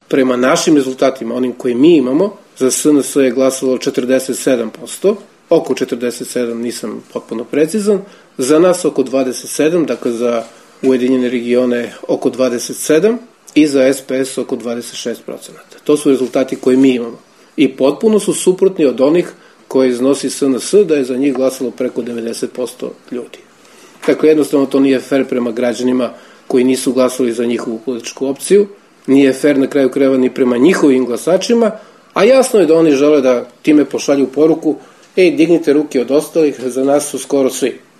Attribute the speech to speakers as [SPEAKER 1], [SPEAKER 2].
[SPEAKER 1] prema našim rezultatima, onim koje mi imamo, za SNS je glasalo 47%, oko 47, nisam potpuno precizan, za nas oko 27, dakle za Ujedinjene regione oko 27 i za SPS oko 26%. To su rezultati koje mi imamo. I potpuno su suprotni od onih koje iznosi SNS, da je za njih glasalo preko 90% ljudi. Dakle, jednostavno to nije fair prema građanima koji nisu glasali za njihovu političku opciju, nije fair na kraju krajeva ni prema njihovim glasačima, a jasno je da oni žele da time pošalju poruku: dignite ruke od ostalih, za nas su skoro svi.